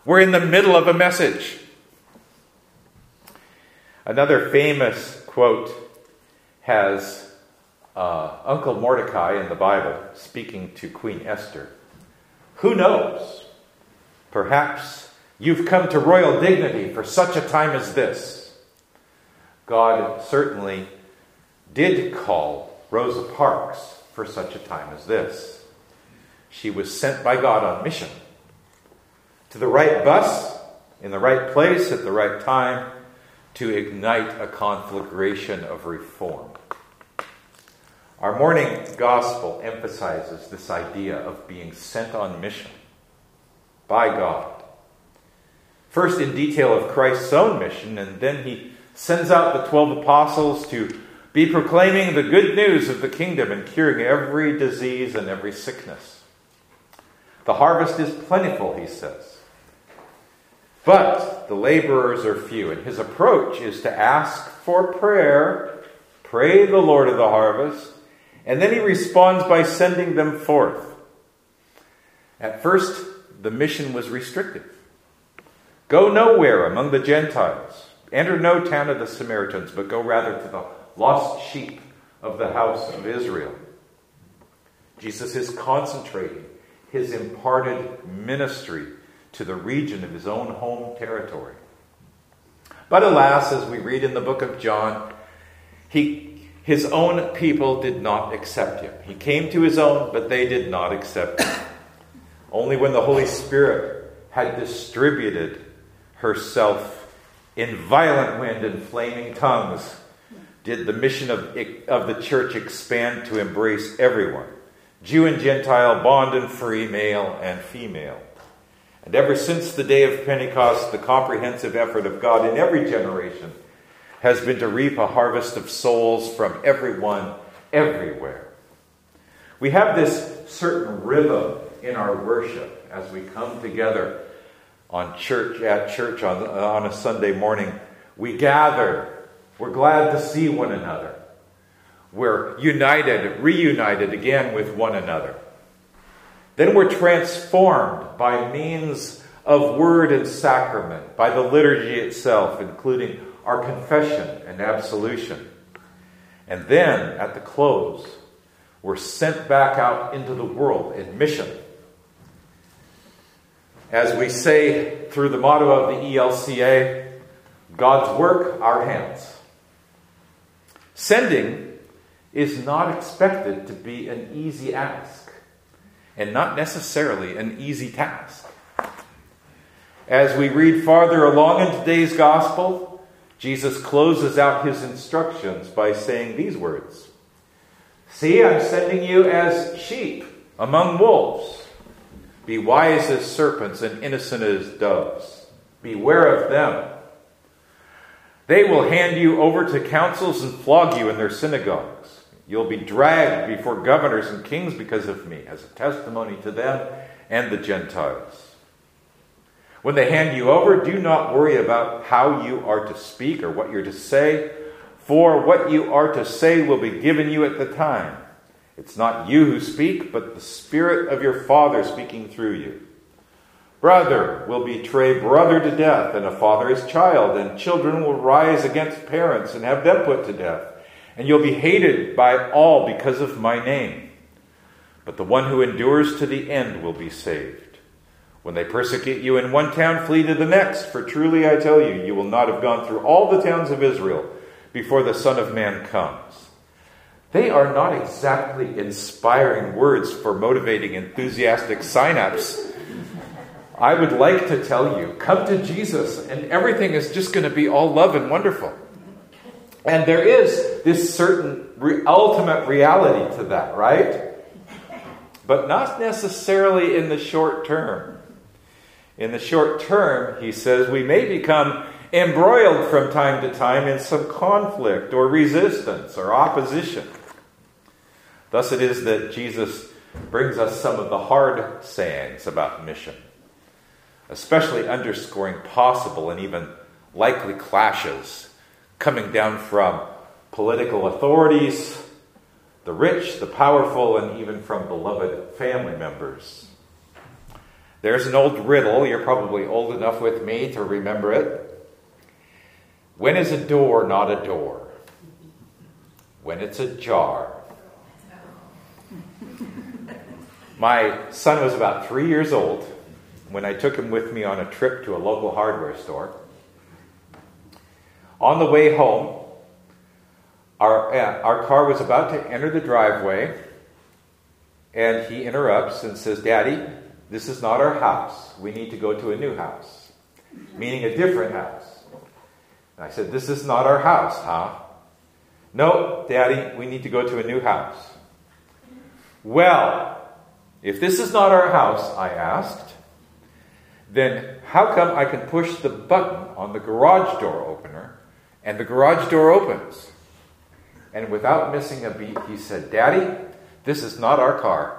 We're in the middle of a message. Another famous quote has Uncle Mordecai in the Bible speaking to Queen Esther. Who knows? Perhaps you've come to royal dignity for such a time as this. God certainly did call Rosa Parks for such a time as this. She was sent by God on mission to the right bus, in the right place, at the right time, to ignite a conflagration of reform. Our morning gospel emphasizes this idea of being sent on mission by God. First in detail of Christ's own mission, and then he sends out the 12 apostles to be proclaiming the good news of the kingdom and curing every disease and every sickness. The harvest is plentiful, he says, but the laborers are few. And his approach is to ask for prayer, pray the Lord of the harvest, and then he responds by sending them forth. At first, the mission was restrictive. Go nowhere among the Gentiles. Enter no town of the Samaritans, but go rather to the lost sheep of the house of Israel. Jesus is concentrating his imparted ministry to the region of his own home territory. But alas, as we read in the book of John, his own people did not accept him. He came to his own, but they did not accept him. Only when the Holy Spirit had distributed herself in violent wind and flaming tongues did the mission of the church expand to embrace everyone, Jew and Gentile, bond and free, male and female. And ever since the day of Pentecost, the comprehensive effort of God in every generation has been to reap a harvest of souls from everyone, everywhere. We have this certain rhythm in our worship as we come together at church on a Sunday morning. We gather. We're glad to see one another. We're reunited again with one another. Then we're transformed by means of word and sacrament, by the liturgy itself, including our confession and absolution. And then, at the close, we're sent back out into the world in mission. As we say through the motto of the ELCA, God's work, our hands. Sending is not expected to be an easy ask, and not necessarily an easy task. As we read farther along in today's gospel, Jesus closes out his instructions by saying these words. See, I'm sending you as sheep among wolves. Be wise as serpents and innocent as doves. Beware of them. They will hand you over to councils and flog you in their synagogues. You'll be dragged before governors and kings because of me, as a testimony to them and the Gentiles. When they hand you over, do not worry about how you are to speak or what you're to say, for what you are to say will be given you at the time. It's not you who speak, but the Spirit of your Father speaking through you. Brother will betray brother to death, and a father his child, and children will rise against parents and have them put to death. And you'll be hated by all because of my name. But the one who endures to the end will be saved. When they persecute you in one town, flee to the next. For truly I tell you, you will not have gone through all the towns of Israel before the Son of Man comes. They are not exactly inspiring words for motivating enthusiastic sign-ups. I would like to tell you, come to Jesus and everything is just going to be all love and wonderful. And there is this certain ultimate reality to that, right? But not necessarily in the short term. In the short term, he says, we may become embroiled from time to time in some conflict or resistance or opposition. Thus it is that Jesus brings us some of the hard sayings about mission, especially underscoring possible and even likely clashes coming down from political authorities, the rich, the powerful, and even from beloved family members. There's an old riddle. You're probably old enough with me to remember it. When is a door not a door? When it's ajar. My son was about 3 years old when I took him with me on a trip to a local hardware store. On the way home, our car was about to enter the driveway, and he interrupts and says, "Daddy, this is not our house. We need to go to a new house," meaning a different house. And I said, "This is not our house, huh?" "No, Daddy, we need to go to a new house." "Well, if this is not our house," I asked, "then how come I can push the button on the garage door opener and the garage door opens?" And without missing a beat, he said, "Daddy, this is not our car."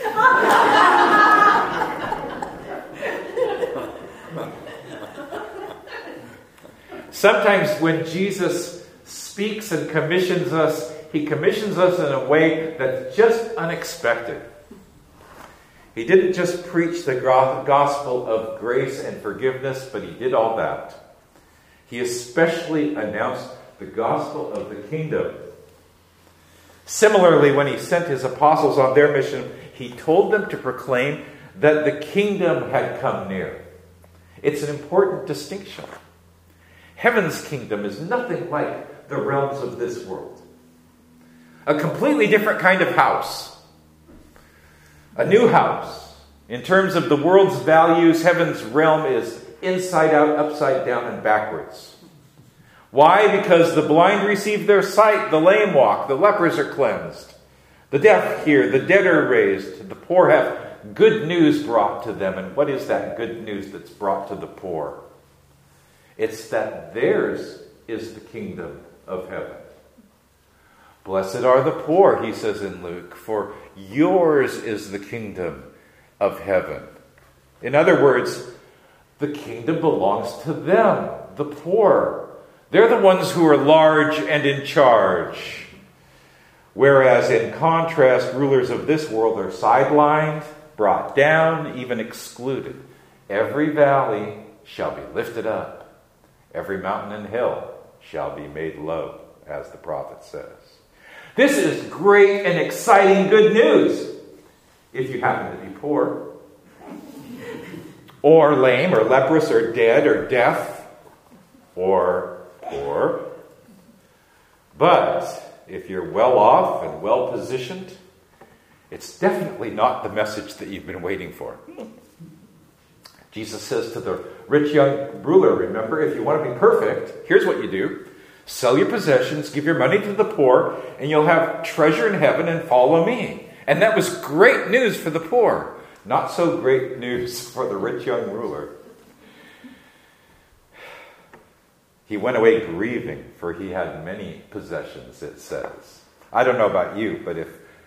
Sometimes when Jesus speaks and commissions us, he commissions us in a way that's just unexpected. He didn't just preach the gospel of grace and forgiveness, but he did all that. He especially announced the gospel of the kingdom. Similarly, when he sent his apostles on their mission, he told them to proclaim that the kingdom had come near. It's an important distinction. Heaven's kingdom is nothing like the realms of this world. A completely different kind of house. A new house. In terms of the world's values, heaven's realm is inside out, upside down, and backwards. Why? Because the blind receive their sight, the lame walk, the lepers are cleansed, the deaf hear, the dead are raised, the poor have good news brought to them. And what is that good news that's brought to the poor? It's that theirs is the kingdom of heaven. Blessed are the poor, he says in Luke, for yours is the kingdom of heaven. In other words, the kingdom belongs to them, the poor. They're the ones who are large and in charge. Whereas in contrast, rulers of this world are sidelined, brought down, even excluded. Every valley shall be lifted up. Every mountain and hill shall be made low, as the prophet says. This is great and exciting good news if you happen to be poor, or lame, or leprous, or dead, or deaf, or poor. But if you're well off and well positioned, it's definitely not the message that you've been waiting for. Jesus says to the rich young ruler, remember, if you want to be perfect, here's what you do. Sell your possessions, give your money to the poor, and you'll have treasure in heaven, and follow me. And that was great news for the poor. Not so great news for the rich young ruler. He went away grieving, for he had many possessions, it says. I don't know about you, but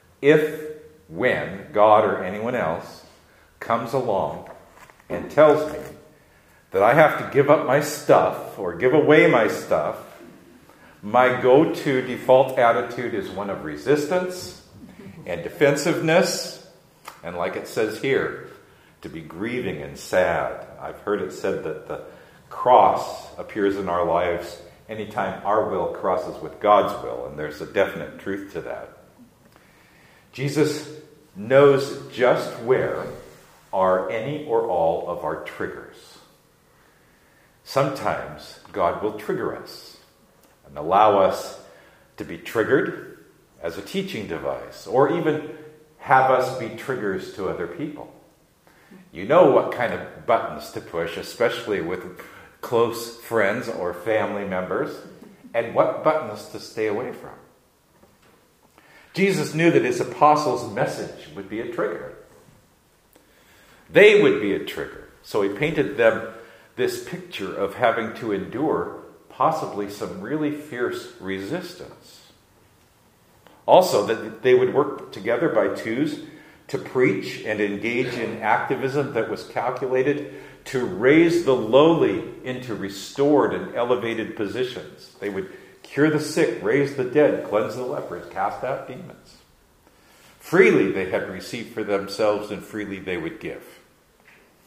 when God or anyone else comes along and tells me that I have to give up my stuff or give away my stuff, my go-to default attitude is one of resistance and defensiveness, and like it says here, to be grieving and sad. I've heard it said that the cross appears in our lives anytime our will crosses with God's will, and there's a definite truth to that. Jesus knows just where are any or all of our triggers. Sometimes God will trigger us and allow us to be triggered as a teaching device, or even have us be triggers to other people. You know what kind of buttons to push, especially with close friends or family members, and what buttons to stay away from. Jesus knew that his apostles' message would be a trigger. They would be a trigger. So he painted them this picture of having to endure possibly some really fierce resistance. Also, that they would work together by twos to preach and engage in activism that was calculated to raise the lowly into restored and elevated positions. They would cure the sick, raise the dead, cleanse the lepers, cast out demons. Freely they had received for themselves, and freely they would give.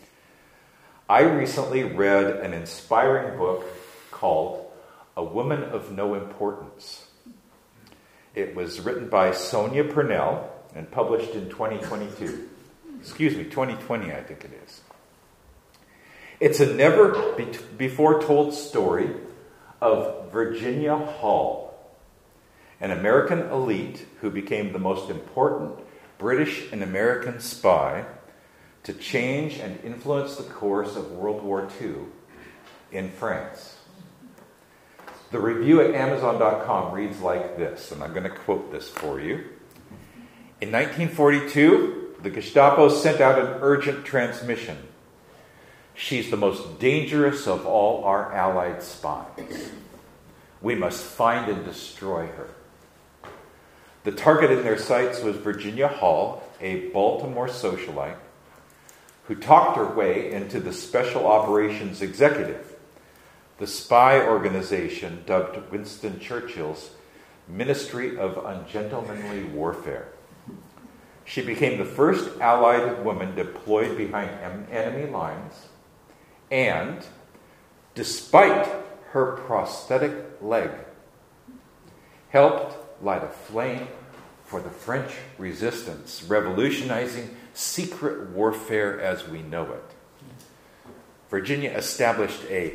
I recently read an inspiring book called A Woman of No Importance. It was written by Sonia Purnell and published in 2022. 2020, I think it is. It's a never-before-told story of Virginia Hall, an American elite who became the most important British and American spy to change and influence the course of World War II in France. The review at Amazon.com reads like this, and I'm going to quote this for you. In 1942, the Gestapo sent out an urgent transmission. She's the most dangerous of all our Allied spies. We must find and destroy her. The target in their sights was Virginia Hall, a Baltimore socialite, who talked her way into the Special Operations Executive, the spy organization dubbed Winston Churchill's Ministry of Ungentlemanly Warfare. She became the first Allied woman deployed behind enemy lines, and, despite her prosthetic leg, helped light a flame for the French resistance, revolutionizing secret warfare as we know it. Virginia established a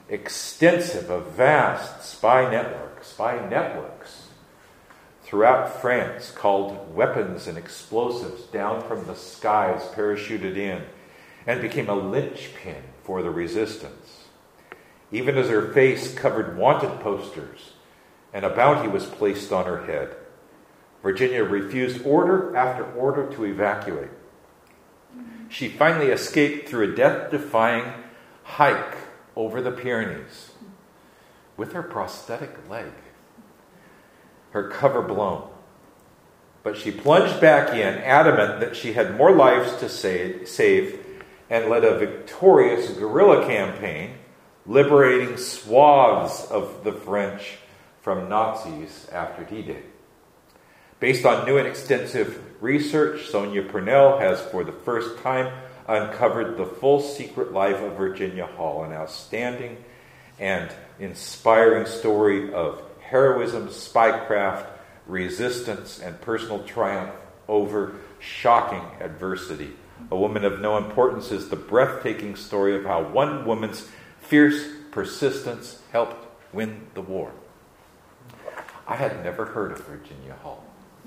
vast spy networks throughout France called weapons and explosives down from the skies parachuted in, and became a linchpin for the resistance. Even as her face covered wanted posters and a bounty was placed on her head, Virginia refused order after order to evacuate. She finally escaped through a death-defying hike over the Pyrenees with her prosthetic leg, her cover blown. But she plunged back in, adamant that she had more lives to save, and led a victorious guerrilla campaign, liberating swaths of the French from Nazis after D-Day. Based on new and extensive research, Sonia Purnell has for the first time uncovered the full secret life of Virginia Hall, an outstanding and inspiring story of heroism, spycraft, resistance, and personal triumph over shocking adversity. A Woman of No Importance is the breathtaking story of how one woman's fierce persistence helped win the war. I had never heard of Virginia Hall.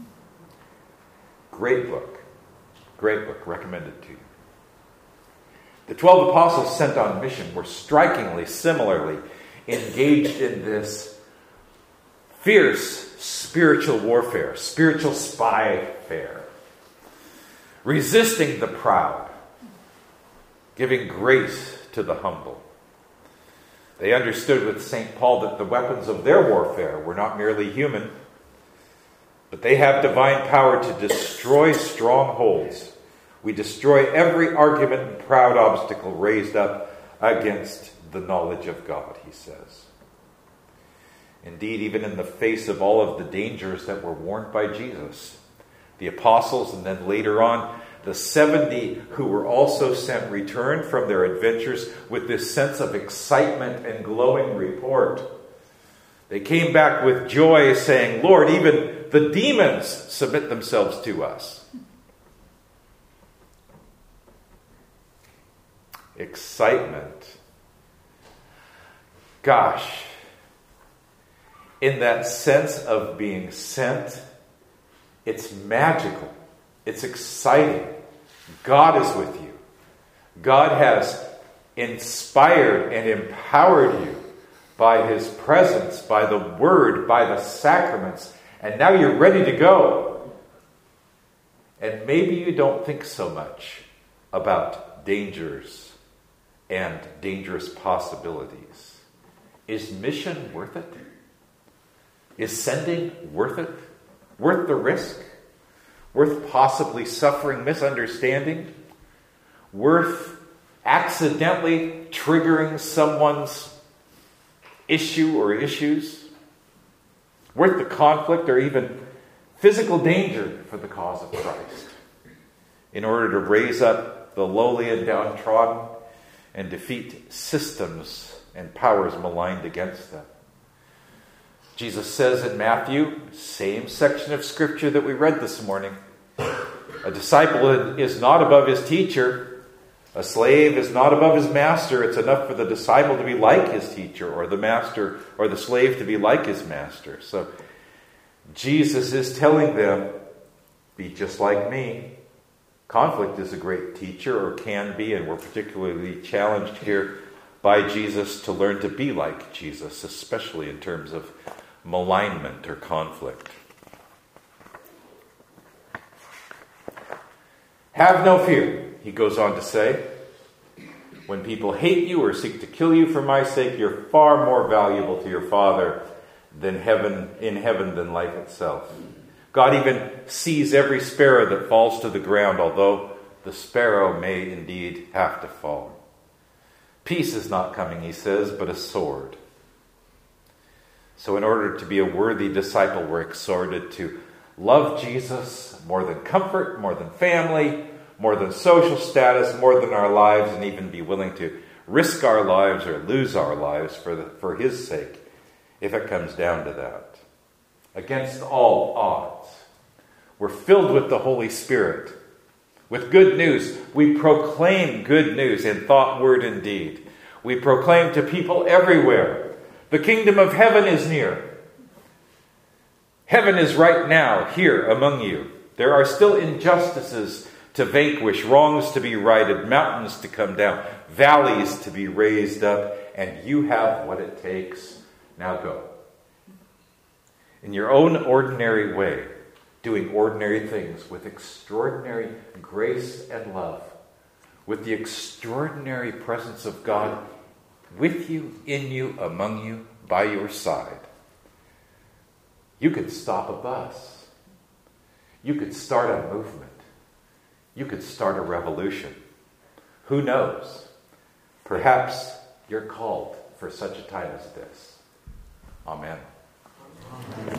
Great book, recommended to you. The 12 apostles sent on mission were strikingly similarly engaged in this fierce spiritual warfare, spiritual spy affair, resisting the proud, giving grace to the humble. They understood with St. Paul that the weapons of their warfare were not merely human, but they have divine power to destroy strongholds. We destroy every argument and proud obstacle raised up against the knowledge of God, he says. Indeed, even in the face of all of the dangers that were warned by Jesus, the apostles and then later on the 70 who were also sent returned from their adventures with this sense of excitement and glowing report. They came back with joy saying, "Lord, even the demons submit themselves to us." Excitement. Gosh, in that sense of being sent, it's magical. It's exciting. God is with you. God has inspired and empowered you by his presence, by the word, by the sacraments, and now you're ready to go. And maybe you don't think so much about dangers and dangerous possibilities. Is mission worth it? Is sending worth it? Worth the risk? Worth possibly suffering misunderstanding? Worth accidentally triggering someone's issue or issues? Worth the conflict or even physical danger for the cause of Christ, in order to raise up the lowly and downtrodden and defeat systems and powers maligned against them. Jesus says in Matthew, same section of Scripture that we read this morning, a disciple is not above his teacher. A slave is not above his master. It's enough for the disciple to be like his teacher, or the master or the slave to be like his master. So Jesus is telling them, be just like me. Conflict is a great teacher, or can be, and we're particularly challenged here by Jesus to learn to be like Jesus, especially in terms of malignment or conflict. Have no fear, he goes on to say. When people hate you or seek to kill you for my sake, you're far more valuable to your Father in heaven than life itself. God even sees every sparrow that falls to the ground, although the sparrow may indeed have to fall. Peace is not coming, he says, but a sword. So in order to be a worthy disciple, we're exhorted to love Jesus more than comfort, more than family, more than social status, more than our lives, and even be willing to risk our lives or lose our lives for his sake, if it comes down to that. Against all odds, we're filled with the Holy Spirit. With good news, we proclaim good news in thought, word, and deed. We proclaim to people everywhere, the kingdom of heaven is near. Heaven is right now, here among you. There are still injustices to vanquish, wrongs to be righted, mountains to come down, valleys to be raised up, and you have what it takes. Now go. In your own ordinary way, doing ordinary things with extraordinary grace and love, with the extraordinary presence of God with you, in you, among you, by your side. You could stop a bus. You could start a movement. You could start a revolution. Who knows? Perhaps you're called for such a time as this. Amen.